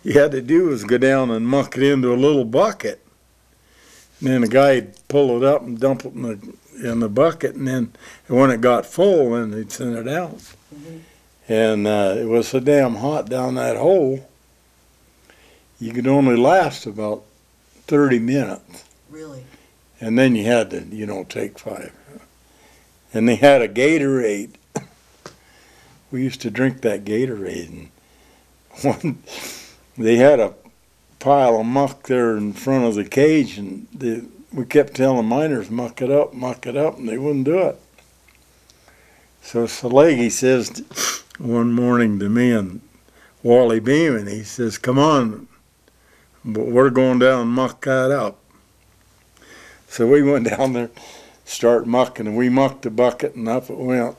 you had to do was go down and muck it into a little bucket. And then the guy'd pull it up and dump it in the bucket, and then when it got full, then they'd send it out. Mm-hmm. And it was so damn hot down that hole, you could only last about 30 minutes. Really? And then you had to, take 5. And they had a Gatorade. We used to drink that Gatorade. And they had a pile of muck there in front of the cage, and we kept telling miners, muck it up, and they wouldn't do it. So Salegi says one morning to me and Wally Beeman, he says, come on, we're going down and muck that up. So we went down there, start mucking, and we mucked the bucket, and up it went.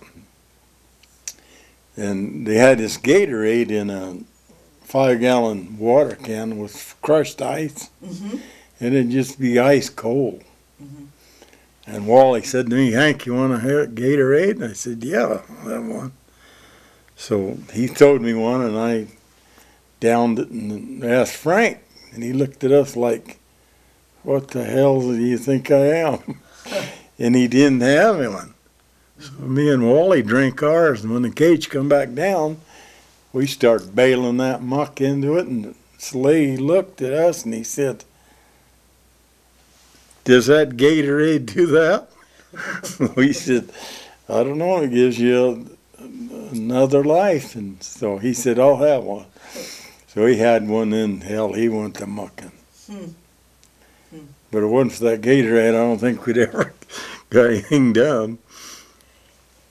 And they had this Gatorade in a 5-gallon water can with crushed ice, mm-hmm. and it'd just be ice cold. Mm-hmm. And Wally said to me, Hank, you want a Gatorade? And I said, yeah, I'll have one. So he told me one, and I downed it and asked Frank, and he looked at us like, what the hell do you think I am? And he didn't have one. So me and Wally drank ours, and when the cage come back down, we started bailing that muck into it, and Slade looked at us and he said, does that Gatorade do that? We said, I don't know, it gives you another life. And so he said, I'll have one. So he had one, and hell, he went to mucking. But it wasn't for that Gatorade, I don't think we'd ever got anything done.